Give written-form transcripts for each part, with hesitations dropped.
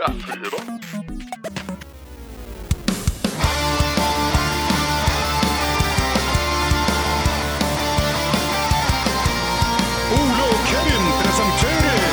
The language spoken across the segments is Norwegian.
Ole og Kevin presenterer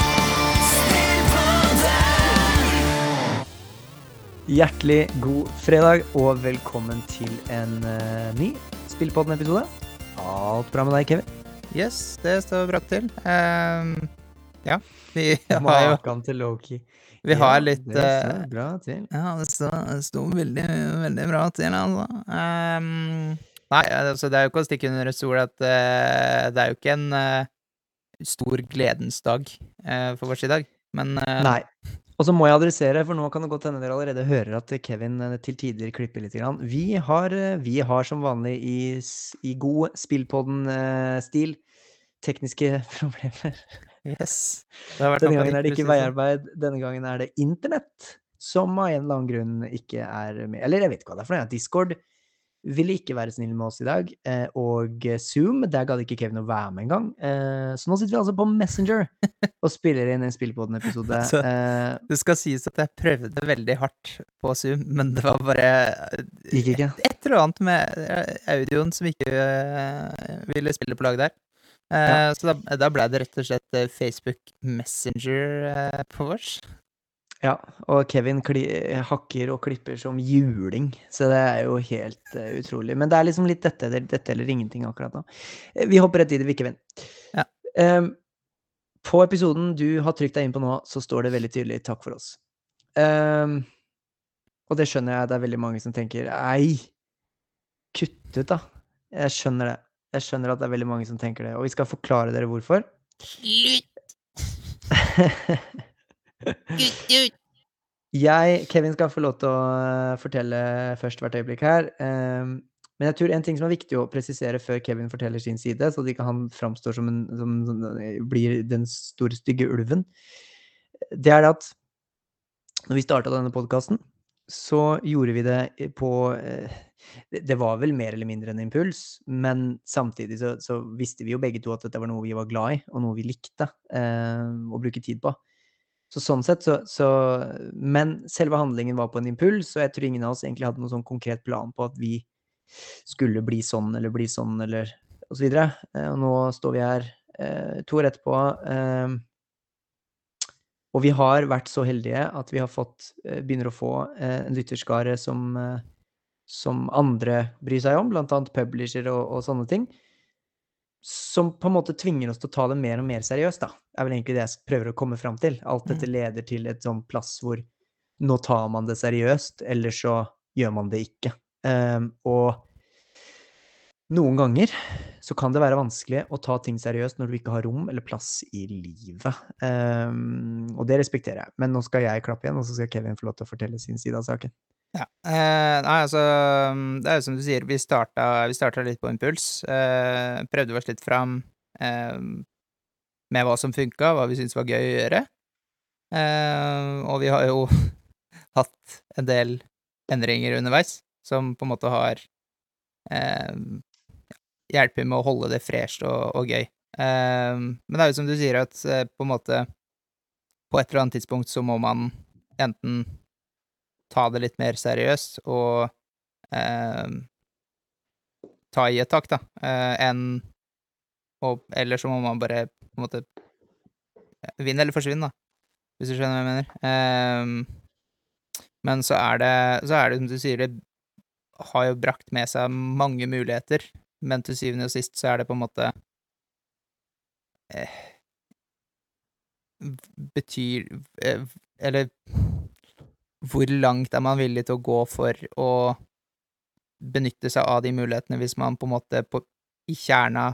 Hjertelig god fredag, og velkommen til en ny Spillpodden-episode. Alt bra med deg, Kevin? Yes, det står bra til. Ja, vi har jo Makan til Loki. Vi har litt Det står bra til. Ja, det står veldig, veldig bra til, altså. Nei, altså, det er jo ikke å stikke under et stol at det er jo ikke en stor gledens dag for vår side i dag, men Nei. Og så må jeg adressere, for nå kan det godt hende dere allerede hører at Kevin til tider klipper litt grann. Vi har som vanlig i god Spillpodden-stil tekniske problemer. yes. Det har vært Denne noe gangen er det ikke nytt, veiarbeid, denne gangen er det internett, som av en eller annen grunn ikke er med. Eller jeg vet ikke hva det er for noe. Discord ville ikke være snill med oss i dag, og Zoom, der gadd ikke Kevin å være med en gang. Så nå sitter vi altså på Messenger og spiller inn en Spillpodden-episode. Altså, det skal sies at jeg prøvde veldig hardt på Zoom, men det var bare Gikk ikke. et eller annet med audioen som ikke ville spille på lag der. Så da ble det rett og slett Facebook Messenger på vårs. Ja, og Kevin hakker og klipper som juling, så det er jo helt utrolig. Men det er liksom litt dette eller ingenting akkurat nå. Vi hopper rett i det, vi, Kevin. Ja. På episoden du har trykt deg inn på nå, så står det veldig tydelig «Takk for oss». Og det skjønner jeg, det er veldig mange som tenker «Ei, kutt ut da». Jeg skjønner det. Jeg skjønner at det er veldig mange som tenker det, og vi skal forklare dere hvorfor. Kevin skal få lov til å fortelle først hvert øyeblikk her, men jeg tror en ting som er viktig å presisere før Kevin forteller sin side, så at ikke han framstår som blir den store stygge ulven, det er at når vi startet denne podcasten, så gjorde vi det på det var vel mer eller mindre en impuls, men samtidig så visste vi jo begge to at dette var noe vi var glad i, og noe vi likte å bruke tid på. Så sånn sett men selve handlingen var på en impuls, og jeg tror ingen av oss egentlig hadde noen sånn konkret plan på at vi skulle bli sånn, eller og så videre. Og nå står vi her 2 år etterpå, og vi har vært så heldige at vi har begynner å få en lytterskare som andre bryr seg om, blant annet publisher og sånne ting, som på en måte tvinger oss til å ta det mer og mer seriøst, da. Er vel egentlig det jeg prøver å komme frem til. Alt dette leder til et sånn plass hvor nå tar man det seriøst, eller så gjør man det ikke. Og noen ganger så kan det være vanskelig å ta ting seriøst når du ikke har rom eller plass i livet. Og det respekterer jeg. Men nå skal jeg klappe igjen, og så skal Kevin få lov til å fortelle sin side av saken. Ja, nei, altså, det er jo som du sier, vi startet litt på impuls, prøvde oss litt fram med hva som funket, hva vi synes var gøy å gjøre, og vi har jo hatt en del endringer underveis, som på en måte har hjulpet med å holde det fresht og gøy. Men det er jo som du sier at på en måte, på et eller annet tidspunkt så må man enten ta det litt mer seriøst, og ta i et tak, da, eller så må man bare, på en måte, vinne eller forsvinne, da, hvis du skjønner hva jeg mener. Men så er det, som du sier, det har jo brakt med seg mange muligheter, men til syvende og sist så er det på en måte eller hvor langt er man villig til å gå for å benytte seg av de mulighetene hvis man på en måte i kjerna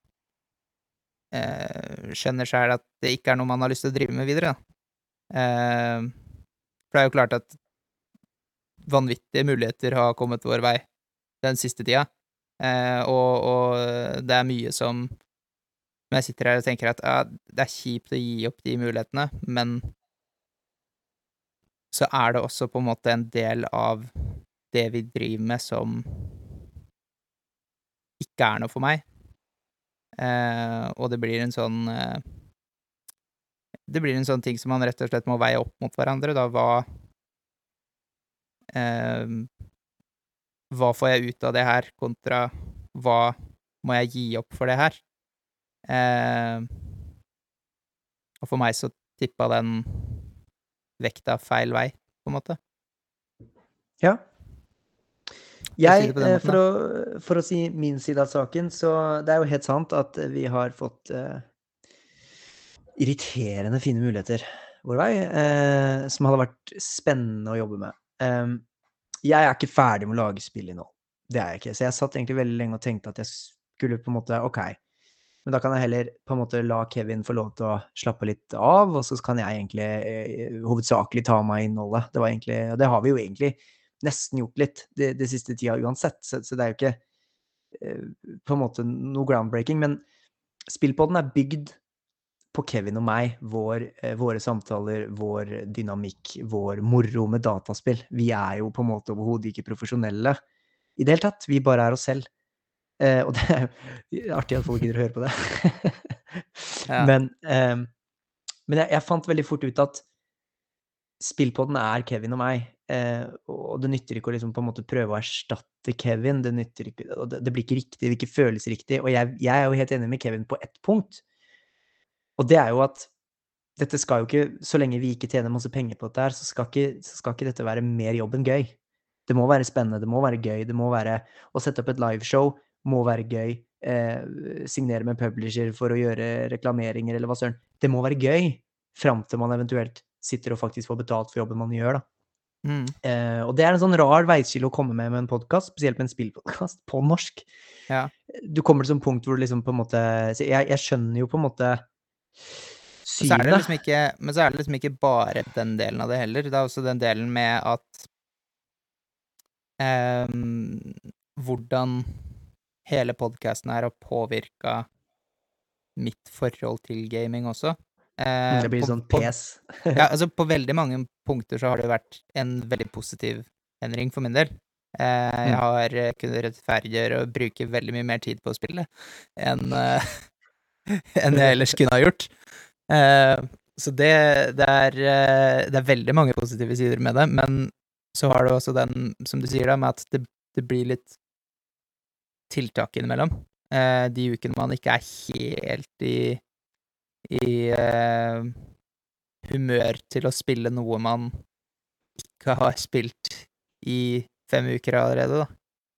skjønner selv at det ikke er noe man har lyst til å drive med videre, da. For det er jo klart at vanvittige muligheter har kommet vår vei den siste tida, og det er mye som jeg sitter her og tenker at det er kjipt å gi opp de mulighetene, men så er det også på en måte en del av det vi driver med som ikke er noe for meg. Og det blir en sånn det blir en sånn ting som man rett og slett må veie opp mot hverandre, da. Hva får jeg ut av det her, kontra hva må jeg gi opp for det her? Og for meg så tippa den vekta feil vei, på en måte. Ja. For å si Jeg, det på den måten, for å si min side av saken, så det er jo helt sant at vi har fått irriterende fine muligheter vår vei, som hadde vært spennende å jobbe med. Jeg er ikke ferdig med å lage spillinnhold. Det er jeg ikke. Så jeg satt egentlig veldig lenge og tenkte at jeg skulle på en måte, ok, men da kan jeg heller på en måte la Kevin få lov til å slappe litt av, og så kan jeg egentlig hovedsakelig ta meg innholdet. Det var egentlig, og det har vi jo egentlig nesten gjort litt det siste tida uansett, så det er jo ikke på en måte noe groundbreaking, men Spillpodden er bygd på Kevin og meg, våre samtaler, vår dynamikk, vår moro med dataspill. Vi er jo på en måte overhodet ikke profesjonelle i det hele tatt, vi bare er oss selv. Og det er artig at folk gidder å høre på det. Ja. Men jeg fant veldig fort ut at Spillpodden er Kevin og meg, og det nytter ikke å liksom på en måte prøve å erstatte Kevin, det nytter ikke, og det blir ikke riktig, det ikke føles riktig, og jeg er jo helt enig med Kevin på ett punkt, og det er jo at dette skal jo ikke, så lenge vi ikke tjener masse penger på dette her, så skal ikke dette være mer jobb enn gøy. Det må være spennende, det må være gøy, det må være å sette opp et liveshow, må være gøy, signere med publisher for å gjøre reklameringer eller hva søren. Det må være gøy, frem til man eventuelt sitter og faktisk får betalt for jobben man gjør da. Og det er en sånn rar veiskille å komme med en podcast, spesielt med en spillpodcast på norsk. Ja. Du kommer til sånn punkt hvor du liksom på en måte, jeg skjønner jo på en måte Men så er det liksom ikke bare den delen av det heller. Det er også den delen med at hvordan hele podcasten her har påvirket mitt forhold til gaming også. Det blir sånn pes. Ja, altså på veldig mange punkter så har det vært en veldig positiv endring for min del. Jeg har kunnet rettferdiggjøre og bruke veldig mye mer tid på å spille enn jeg ellers kunne ha gjort. Så det er veldig mange positive sider med det, men så har du også den, som du sier da, med at det blir litt tiltak innimellom. De ukene man ikke er helt i humør til å spille noe man ikke har spilt i 5 uker allerede, da.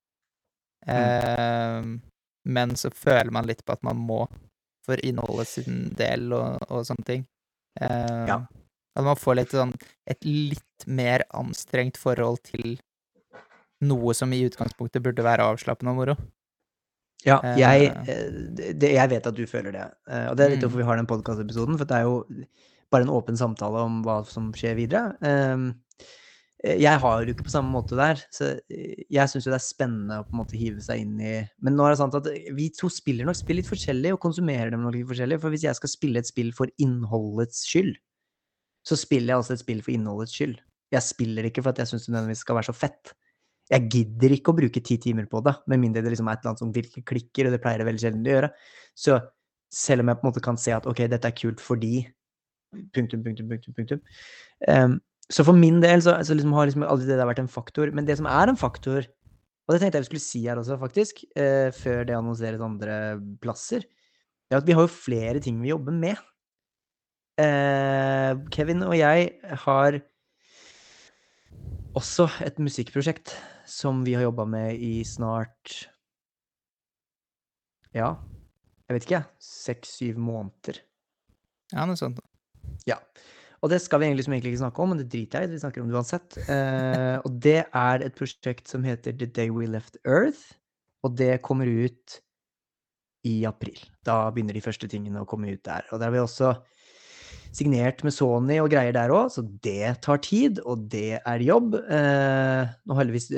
Men så føler man litt på at man må for innholdet sin del og sånne ting. Ja. At man får litt sånn et litt mer anstrengt forhold til noe som i utgangspunktet burde være avslappende og moro. Ja, jeg vet at du føler det, og det er litt hvorfor vi har den podcast-episoden, for det er jo bare en åpen samtale om hva som skjer videre. Jeg har jo ikke på samme måte der, så jeg synes jo det er spennende å på en måte hive seg inn i, men nå er det sant at vi to spiller litt forskjellig og konsumerer dem nok litt forskjellig, for hvis jeg skal spille et spill for innholdets skyld, så spiller jeg også et spill for innholdets skyld. Jeg spiller ikke for at jeg synes det nødvendigvis skal være så fett. Jeg gidder ikke å bruke 10 timer på det, med mindre det liksom er et eller annet som virkelig klikker, og det pleier det veldig sjelden å gjøre. Så selv om jeg på en måte kan se at ok, dette er kult fordi punktum. Så for min del så liksom har liksom aldri det der vært en faktor, men det som er en faktor, og det tenkte jeg vi skulle si her også faktisk, før det annonseres andre plasser, er at vi har jo flere ting vi jobber med. Kevin og jeg har også et musikkprosjekt som vi har jobbet med i snart, ja, jeg vet ikke, 6-7 måneder. Ja, noe sånt. Ja, og det skal vi egentlig ikke snakke om, men det driter jeg i, vi snakker om det uansett. Og det er et prosjekt som heter The Day We Left Earth, og det kommer ut i april. Da begynner de første tingene å komme ut der, og der har vi også signert med Sony og greier der også, så det tar tid, og det er jobb. Nå heldigvis,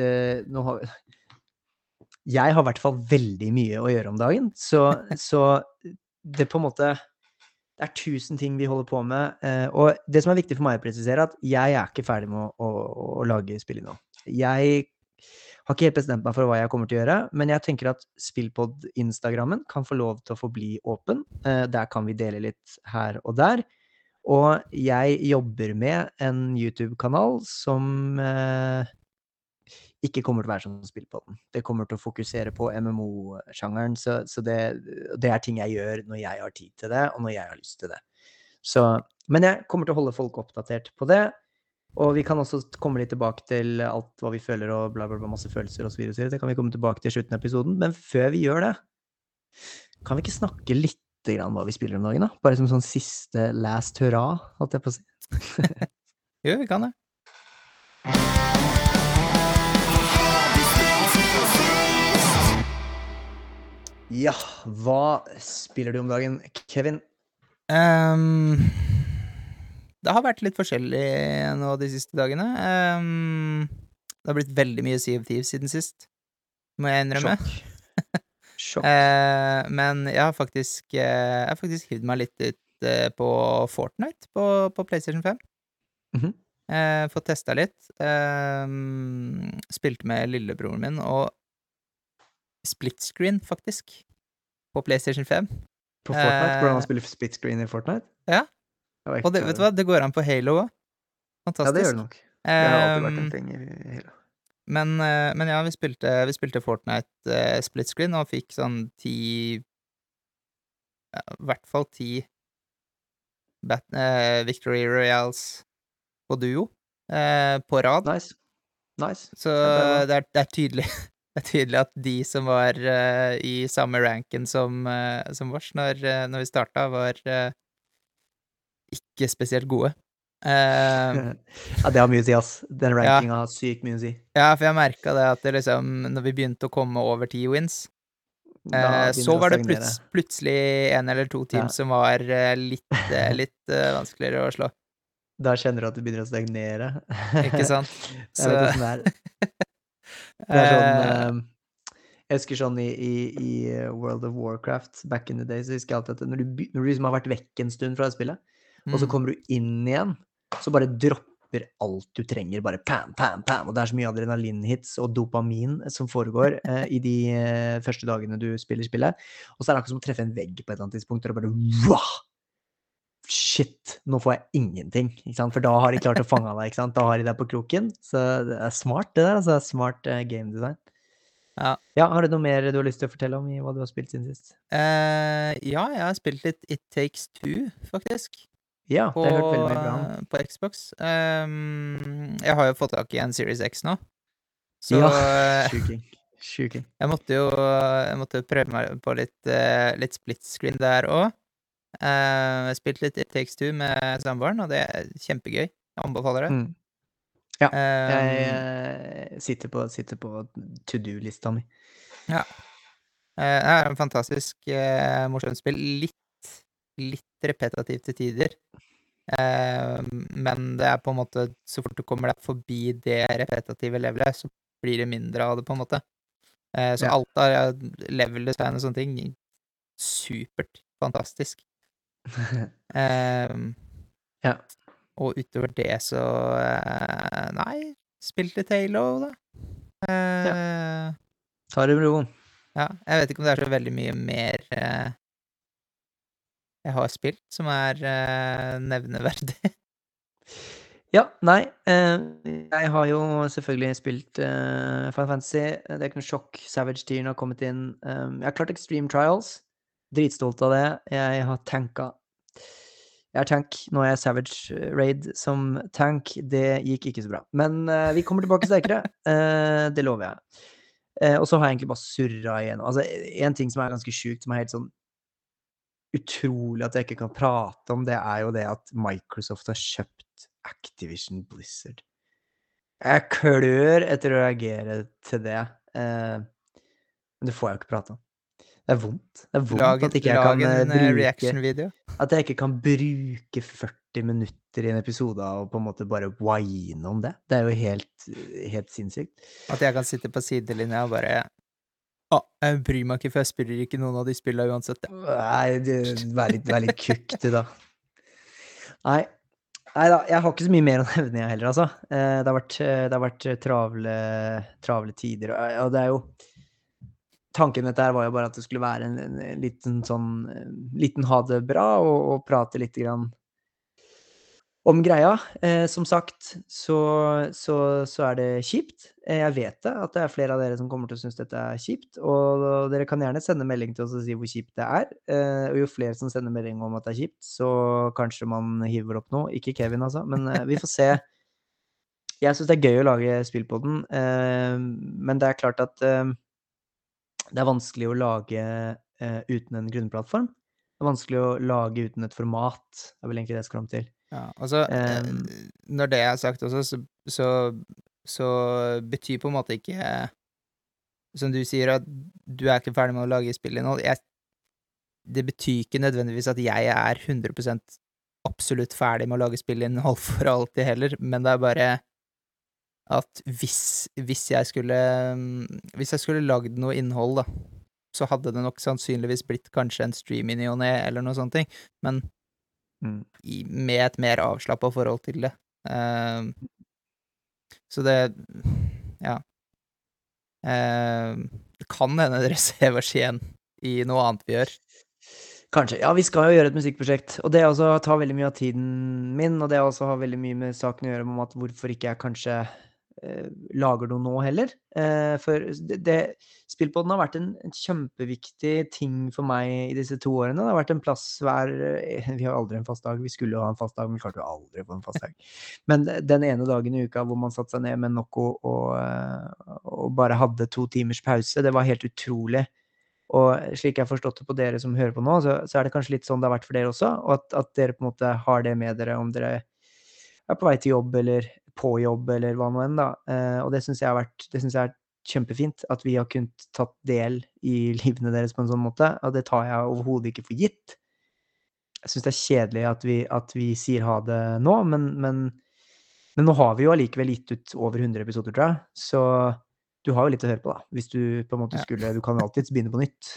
jeg har i hvert fall veldig mye å gjøre om dagen, så det på en måte, det er 1000 ting vi holder på med, og det som er viktig for meg å presisere, at jeg er ikke ferdig med å lage spill nå. Jeg har ikke helt bestemt meg for hva jeg kommer til å gjøre, men jeg tenker at Spillpod-Instagrammen kan få lov til å få bli åpen. Der kan vi dele litt her og der, Og jeg jobber med en YouTube-kanal som ikke kommer til å være som spill på den. Det kommer til å fokusere på MMO-sjangeren, så det ting jeg gjør når jeg har tid til det, og når jeg har lyst til det. Men jeg kommer til å holde folk oppdatert på det, og vi kan også komme litt tilbake til alt hva vi føler og bla bla bla, masse følelser og så videre. Det kan vi komme tilbake til slutten av episoden, men før vi gjør det, kan vi ikke snakke litt grann hva vi spiller om dagen da? Bare som sånn siste last hurra, holdt jeg på å si. Jo, vi kan det. Ja, hva spiller du om dagen, Kevin? Det har vært litt forskjellig nå de siste dagene. Det har blitt veldig mye Sea of Thieves siden sist, må jeg innrømme. Sjokk. Men jeg har faktisk hivd meg litt ut på Fortnite på PlayStation 5. Mhm. Fått testa litt. Spilte med lillebroren min, og split screen, faktisk, på PlayStation 5. På Fortnite? Hvordan man spiller split screen i Fortnite? Ja. Jeg var Og det, ikke vet du klar hva, det går an på Halo også. over. Ja, det Fantastisk. gjør det nok. Det har alltid vært en ting i Halo. Men ja, vi spilte Fortnite split screen, og fikk sånn 10, ja, i hvert fall 10 Victory Royales på duo på rad. Nice. Så Kjempebra. det er tydelig det er tydelig at de som var i samme ranken som vårs når vi starta, var ikke spesielt gode. Ja, det har mye å si, ass. Den rankinga har sykt mye å si. Ja, for jeg merket det at det liksom, når vi begynte å komme over 10 wins, Da begynner så det å var det stagnere. plutselig en eller to team Ja. som var litt vanskeligere å slå. Da kjenner du at det begynner å stagnere. Ikke sant? Jeg vet hvordan det er. Det er sånn jeg husker sånn i World of Warcraft back in the days, så husker jeg alltid at når du liksom har vært vekk en stund fra det spillet, og så kommer du inn igjen, så bare dropper alt du trenger, bare pam, pam, pam, og det er så mye adrenalinhits og dopamin som foregår i de første dagene du spiller spillet, og så er det akkurat som å treffe en vegg på et eller annet tidspunkt, og det bare, wow! Shit, nå får jeg ingenting, ikke sant? For da har de klart å fange deg, ikke sant? Da har de deg på kroken, så det er smart det der, altså det er smart game design. Ja, har du noe mer du har lyst til å fortelle om i hva du har spilt siden sist? Ja, jeg har spilt litt It Takes Two, faktisk. Ja, det har jeg hørt veldig mye bra om. På Xbox. Jeg har jo fått tak i en Series X nå. Så Ja, sjuking. jeg måtte jo prøve meg på litt split screen der også. Jeg spilte litt It Takes Two med samboeren, og det er kjempegøy. Jeg anbefaler det. Ja, jeg sitter på to-do-lista mi. Ja. Det er en fantastisk morsomt spill. Litt repetitivt til tider. Men det er på en måte, så fort du kommer deg forbi det repetitive levelet, så blir det mindre av det, på en måte. Så alt av level design og sånne ting, supert fantastisk. Ja. Og utover det så nei, spilt litt Halo da. Ta det med ro. Ja, jeg vet ikke om det er så veldig mye mer jeg har spilt som er nevneverdig. Ja, nei, jeg har jo selvfølgelig spilt Final Fantasy, det er ikke noe sjokk, Savage Tieren har kommet inn, jeg har klart Extreme Trials, dritstolt av det, jeg har tanka. Jeg er tank, nå er jeg Savage Raid som tank, det gikk ikke så bra. Men vi kommer tilbake sterkere, det lover jeg. Og så har jeg egentlig bare surret igjen. Altså, en ting som er ganske sjukt, som er helt sånn utrolig at jeg ikke kan prate om, det er jo det at Microsoft har kjøpt Activision Blizzard. Jeg klør etter å reagere til det, men det får jeg jo ikke prate om. Det er vondt. Det er vondt at ikke jeg kan reaction-video. At jeg ikke kan bruke 40 minutter i en episode og på en måte bare whine om det. Det er jo helt sinnssykt. At jeg kan sitte på sidelinja og bare jeg bryr meg ikke, for jeg spiller ikke noen av de spillene uansett. Nei, vær litt kukk du da. Nei da, jeg har ikke så mye mer å nevne jeg heller, altså. Det har vært travle tider, og det er jo tanken med dette her var jo bare at det skulle være en liten sånn, liten ha det bra, og prate litt grann om greia. Som sagt, så det kjipt. Jeg vet det, at det flere av dere som kommer til å synes dette kjipt, og dere kan gjerne sende melding til oss og si hvor kjipt det og jo flere som sender melding om at det kjipt, så kanskje man hiver opp noe. Ikke Kevin, altså, men vi får se. Jeg synes det gøy å lage spill på den, men det klart at det vanskelig å lage uten en grunnplattform. Det vanskelig å lage uten et format, vel egentlig det jeg skal fram til. Ja, altså, når det sagt også, så betyr på en måte ikke, som du sier, at du ikke ferdig med å lage spillinnhold. Det betyr ikke nødvendigvis at jeg 100% absolutt ferdig med å lage spillinnhold for alltid heller, men det bare at hvis jeg skulle lagd noe innhold, da, så hadde det nok sannsynligvis blitt kanskje en stream i ny og ne, eller noe sånt, men med et mer avslappet forhold til det. Så det, ja. Det kan hende dere ser oss igjen i noe annet vi gjør. Kanskje. Ja, vi skal jo gjøre et musikkprosjekt, og det også tar veldig mye av tiden min, og det også har veldig mye med saken å gjøre om at hvorfor ikke jeg kanskje lager noe nå heller. For Spillpodden har vært en kjempeviktig ting for meg i disse 2 årene. Det har vært en plass vi har aldri en fast dag, vi skulle jo ha en fast dag, men vi klarte jo aldri på en fast dag. Men den ene dagen i uka hvor man satt seg ned med Nocco og bare hadde 2 timers pause, det var helt utrolig. Og slik jeg har forstått det på dere som hører på nå, så det kanskje litt sånn det har vært for dere også, og at dere på en måte har det med dere om dere på vei til jobb, eller på jobb, eller hva nå enn da. Og det synes jeg kjempefint, at vi har kunnet tatt del i livene deres på en sånn måte, og det tar jeg overhodet ikke for gitt. Jeg synes det kjedelig at vi sier ha det nå, men nå har vi jo allikevel gitt ut over 100 episoder, tror jeg, så du har jo litt å høre på da, hvis du på en måte du kan jo alltid begynne på nytt.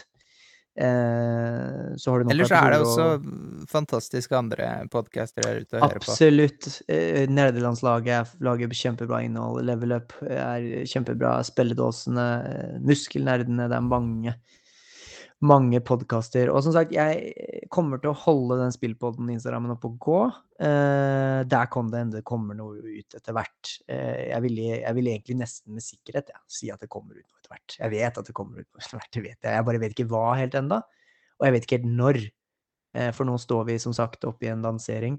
Så har du nok Ellers det også fantastiske andre podcaster der ute å høre på. Absolutt. Nerdelandslaget lager kjempebra innhold. Level Up kjempebra. Spelledåsene, Muskelnerdene, det mange podcaster. Og som sagt, jeg kommer til å holde den spillpodden Instagrammen opp og gå. Der kan det kommer noe ut etter hvert. Jeg vil egentlig nesten med sikkerhet si at det kommer ut noe etter hvert. Jeg vet at det kommer ut noe etter hvert, det vet jeg. Jeg bare vet ikke hva helt enda. Og jeg vet ikke helt når. For nå står vi som sagt oppe i en lansering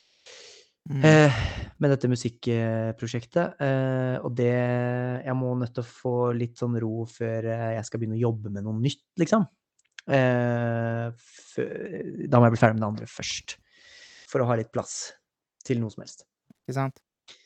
med dette musikkprosjektet. Og jeg må nødt til å få litt sånn ro før jeg skal begynne å jobbe med noe nytt, liksom. Da må jeg bli ferdig med det andre først, for å ha litt plass til noe som helst. Ikke sant?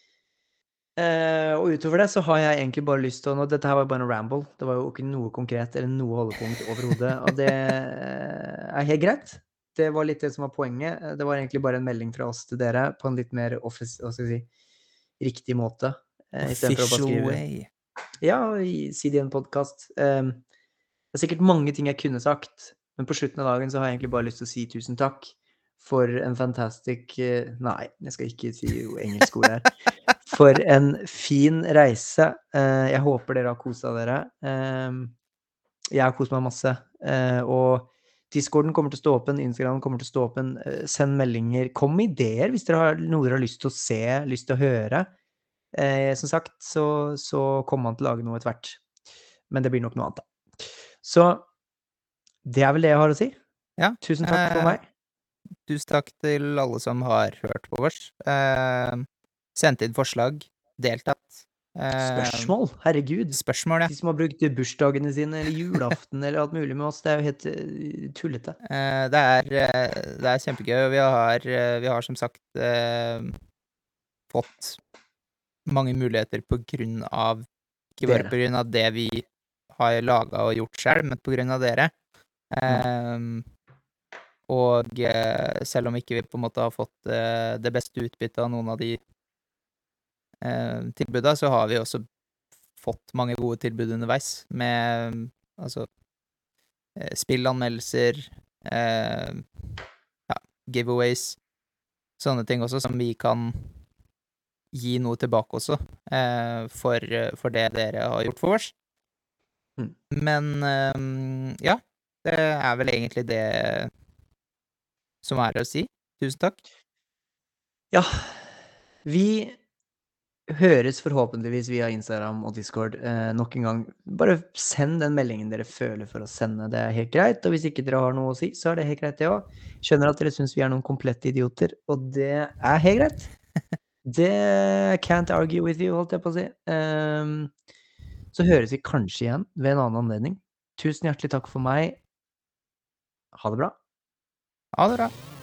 Og utover det så har jeg egentlig bare lyst til dette her var bare en ramble, det var jo ikke noe konkret eller noe holdepunkt overhodet, og det helt greit. Det var litt det som var poenget. Det var egentlig bare en melding fra oss til dere på en litt mer riktig måte, i stedet for å bare skrive way. Ja, si det i en podcast. Det sikkert mange ting jeg kunne sagt, men på slutten av dagen så har jeg egentlig bare lyst til å si tusen takk for en fantastic nei, jeg skal ikke si engelsk ord her. For en fin reise. Jeg håper dere har koset dere. Jeg har koset meg masse. Og Discorden kommer til å stå åpen, Instagram kommer til å stå åpen. Send meldinger. Kom med ideer hvis dere har noe dere har lyst til å se, lyst til å høre. Som sagt, så kommer man til å lage noe etter hvert. Men det blir nok noe annet da. Så det vel det jeg har å si. Ja. Tusen takk for meg. Tusen takk til alle som har hørt på oss. Sendt inn forslag, deltatt. Spørsmål, herregud. Spørsmål, ja. De som har brukt bursdagene sine, eller julaften, eller alt mulig med oss, det jo helt tullete. Det er kjempegøy, og vi har som sagt fått mange muligheter på grunn av, ikke bare på grunn av det vi har laget og gjort selv, men på grunn av dere. Og selv om ikke vi på en måte har fått det beste utbyttet av noen av de tilbudene, så har vi også fått mange gode tilbud underveis, med altså spillanmeldelser, giveaways, sånne ting også, som vi kan gi noe tilbake også, for det dere har gjort for oss. Men ja, det vel egentlig det som å si. Tusen takk. Ja, Vi høres forhåpentligvis via Instagram og Discord nok en gang. Bare send den meldingen dere føler for å sende. Det er helt greit, og hvis ikke dere har noe å si, så er det helt greit det også. Skjønner at dere synes vi er noen komplette idioter, og det er helt greit. Det can't argue with you, holdt jeg på å si. Så høres vi kanskje igjen ved en annen anledning. Tusen hjertelig takk for meg. Ha det bra. Ha det bra.